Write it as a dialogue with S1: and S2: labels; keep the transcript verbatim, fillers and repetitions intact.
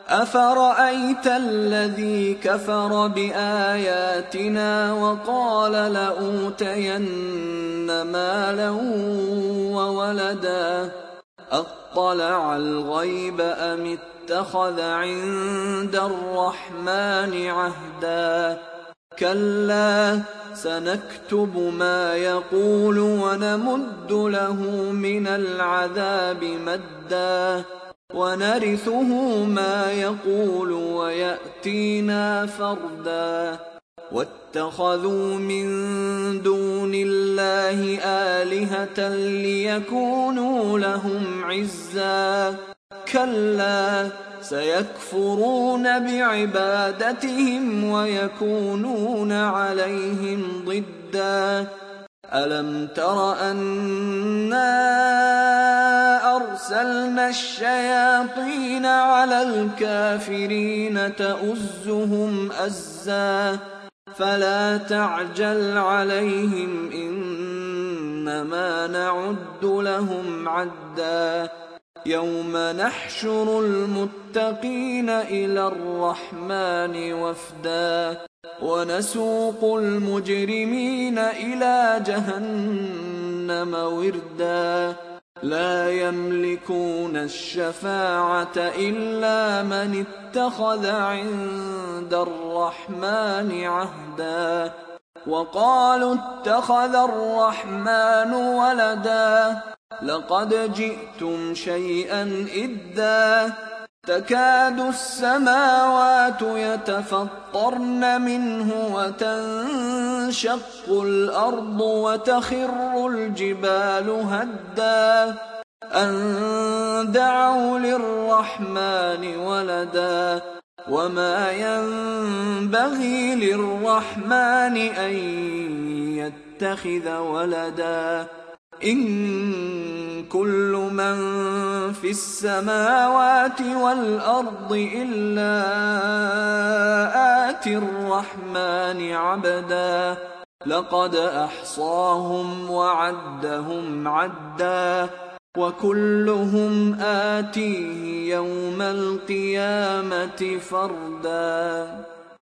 S1: أفرأيت الذي كفر بآياتنا وقال لأوتين مالا وولدا أطلع الغيب أم اتخذ عند الرحمن عهدا كلا سنكتب ما يقول ونمد له من العذاب مدا ونرثه ما يقول ويأتينا فردا واتخذوا من دون الله آلهة ليكونوا لهم عزا كلا سيكفرون بعبادتهم ويكونون عليهم ضدا ألم تر أنا أرسلنا الشياطين على الكافرين تؤزهم أزا فلا تعجل عليهم إنما نعد لهم عدا يوم نحشر المتقين إلى الرحمن وفدا ونسوق المجرمين إلى جهنم وردا لا يملكون الشفاعة إلا من اتخذ عند الرحمن عهدا وقالوا اتخذ الرحمن ولدا لقد جئتم شيئا إدا تكاد السماوات يتفطرن منه وتنشق الأرض وتخر الجبال هدا أن دعوا للرحمن ولدا وما ينبغي للرحمن أن يتخذ ولدا إن كل من في السماوات والأرض إلا آتي الرحمن عبدا لقد أحصاهم وعدهم عدا وكلهم آتيه يوم القيامة فردا.